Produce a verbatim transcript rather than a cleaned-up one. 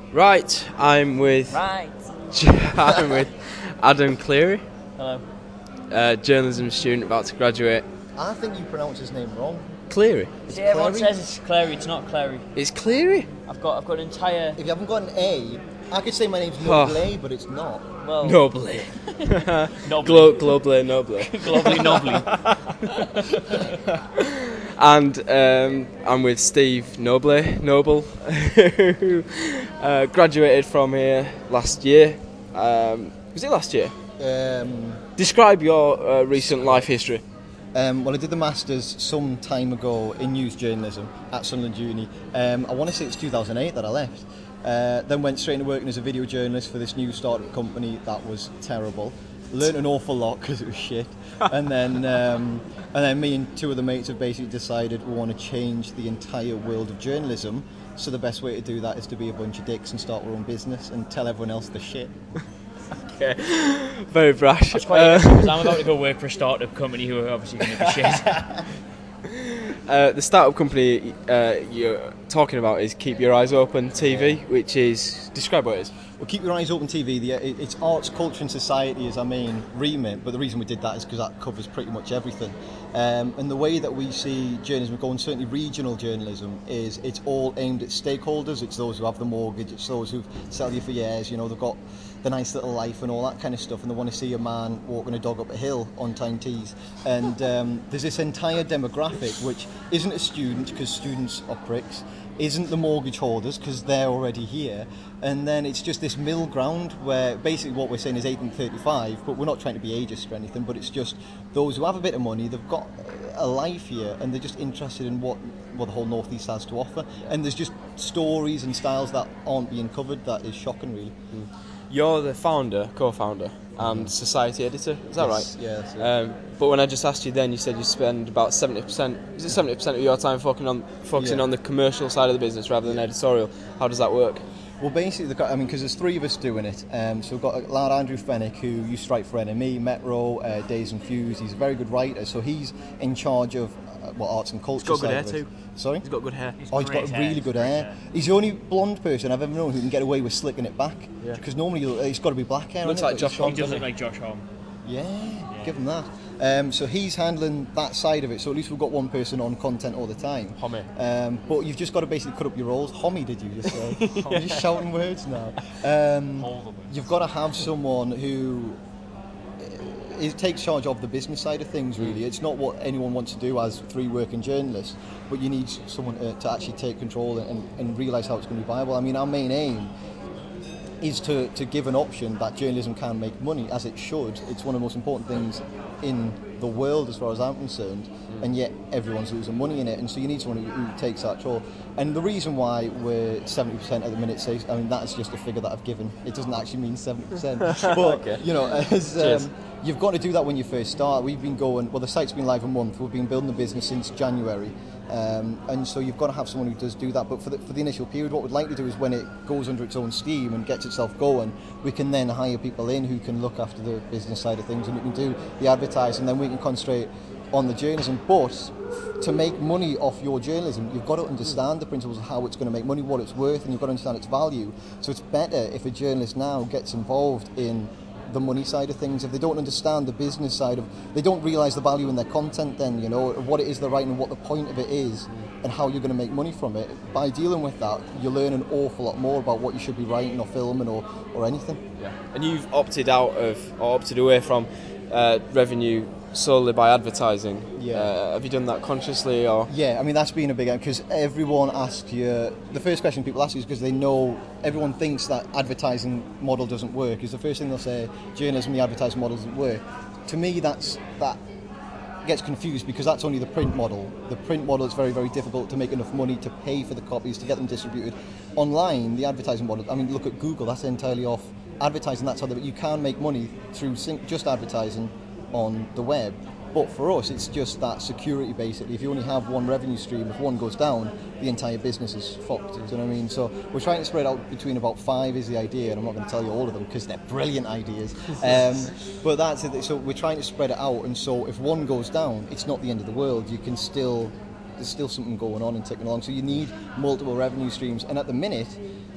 Right, I'm with Right. I'm with Adam Cleary, Hello. uh, journalism student about to graduate. I think you pronounce his name wrong. Cleary. See, everyone Clary? says it's Clary. It's not Clary. It's Cleary. I've got I've got an entire If you haven't got an A, I could say my name's Oh. Noble, but it's not. well Nobly. Nobly. Glo- globally, nobly. Globally nobly. And um, I'm with Steve Nobley, Noble, who uh, graduated from here last year. Um, was it last year? Um, Describe your uh, recent life history. um, well, I did the Masters some time ago in news journalism at Sunderland Uni. Um, I want to say it's two thousand eight that I left. Uh, then went straight into working as a video journalist for this new startup company that was terrible. Learned an awful lot because it was shit. And then um, and then me and two of the mates have basically decided we want to change the entire world of journalism. So the best way to do that is to be a bunch of dicks and start our own business and tell everyone else the shit. Okay. Very brash. That's quite Uh, because I'm about to go work for a startup company who are obviously going to be shit. Uh, the startup company uh, you're talking about is Keep Your Eyes Open T V, which is... Describe what it is. Well, Keep Your Eyes Open T V, the, it, it's arts, culture and society is our main remit, but the reason we did that is because that covers pretty much everything. Um, and the way that we see journalism going, certainly regional journalism, is it's all aimed at stakeholders. It's those who have the mortgage, it's those who've settled here for years, you know, they've got the nice little life and all that kind of stuff, and they want to see a man walking a dog up a hill on time teas. And um, there's this entire demographic which isn't a student, because students are pricks, isn't the mortgage holders because they're already here, and then it's just this middle ground where basically what we're saying is eighteen thirty-five, but we're not trying to be ageist or anything, but it's just those who have a bit of money, they've got a life here and they're just interested in what, what the whole Northeast has to offer, and there's just stories and styles that aren't being covered that is shocking really. Mm. You're the founder, co-founder, and society editor, is that Yes, right? yeah, that's it. Um, but when I just asked you then, you said you spend about seventy percent, is it seventy percent of your time focusing on, focusing Yeah. on the commercial side of the business rather than editorial? How does that work? Well, basically, the, I mean, because there's three of us doing it. Um, so we've got a lad, Andrew Fennick, who used to write for N M E, Metro, uh, Days and Fuse. He's a very good writer, so he's in charge of uh, well, arts and culture. got good side hair of it. too. Sorry? He's got good hair. Oh, he's got Great really hair, good great hair. hair. He's the only blonde person I've ever known who can get away with slicking it back. Yeah. Because normally you'll- it's got to be black hair. Looks hasn't like it? But Josh he's Homme, He does doesn't look like Josh Homme. Yeah, give him that. Um, so he's handling that side of it. So at least we've got one person on content all the time. Homme. Um, but you've just got to basically cut up your roles. Homie, did you just say? You're just shouting words now. Um, you've got to have someone who is, takes charge of the business side of things, really. It's not what anyone wants to do as three working journalists, but you need someone to, to actually take control and, and realise how it's going to be viable. I mean, our main aim is to, to give an option that journalism can make money, as it should. It's one of the most important things in the world as far as I'm concerned, mm. and yet everyone's losing money in it, and so you need someone who, who takes that control. And the reason why we're seventy percent at the minute, say, I mean, that's just a figure that I've given. It doesn't actually mean seventy percent. But, Okay. you know, as, Cheers. um, you've got to do that when you first start. We've been going, well, the site's been live a month. We've been building the business since January. Um, and so you've got to have someone who does do that. But for the, for the initial period, what we'd like to do is when it goes under its own steam and gets itself going, we can then hire people in who can look after the business side of things, and we can do the advertising, and then we can concentrate on the journalism. But to make money off your journalism, you've got to understand the principles of how it's going to make money, what it's worth, and you've got to understand its value. So it's better if a journalist now gets involved in the money side of things. If they don't understand the business side of, they don't realise the value in their content, then, you know, what it is they're writing and what the point of it is and how you're going to make money from it. By dealing with that, you learn an awful lot more about what you should be writing or filming or, or anything. Yeah. And you've opted out of, or opted away from uh, revenue solely by advertising. Yeah. Uh, have you done that consciously, or? Yeah, I mean, that's been a big, because everyone asks you, the first question people ask you is because they know, everyone thinks that advertising model doesn't work, is the first thing they'll say, journalism, the advertising model doesn't work. To me, that's, that gets confused, because that's only the print model. The print model is very, very difficult to make enough money to pay for the copies, to get them distributed. Online, the advertising model, I mean, look at Google, that's entirely off advertising, that's how they, you can make money through just advertising on the web. But for us, it's just that security, basically. If you only have one revenue stream, if one goes down, the entire business is fucked. Do you know what I mean? So we're trying to spread out between about five is the idea, and I'm not going to tell you all of them because they're brilliant ideas. Um, but that's it. So we're trying to spread it out, and so if one goes down, it's not the end of the world. You can still, there's still something going on and ticking along. So you need multiple revenue streams, and at the minute,